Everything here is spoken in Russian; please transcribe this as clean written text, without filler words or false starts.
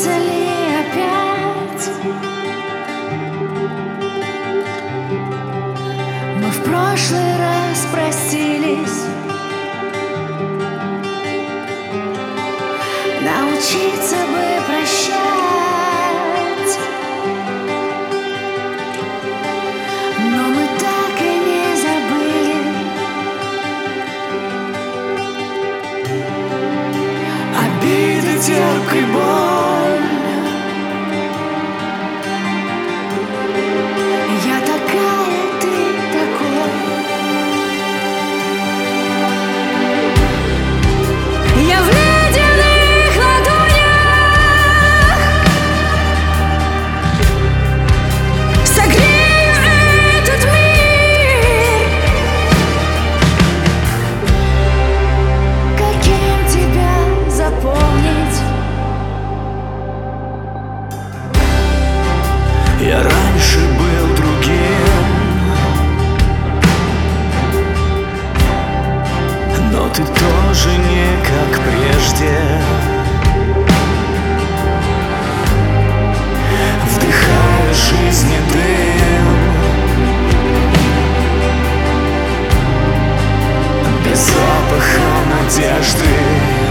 случится ли опять? Мы в прошлый раз простились. Научиться бы прощать, но мы так и не забыли. Обиды, терпкой боль. Я такая, ты такой. Я в ледяных ладонях согрею этот мир. Каким тебя запомнить? Я раньше был другим, но ты тоже не как прежде. Вдыхая жизни дым, без запаха надежды.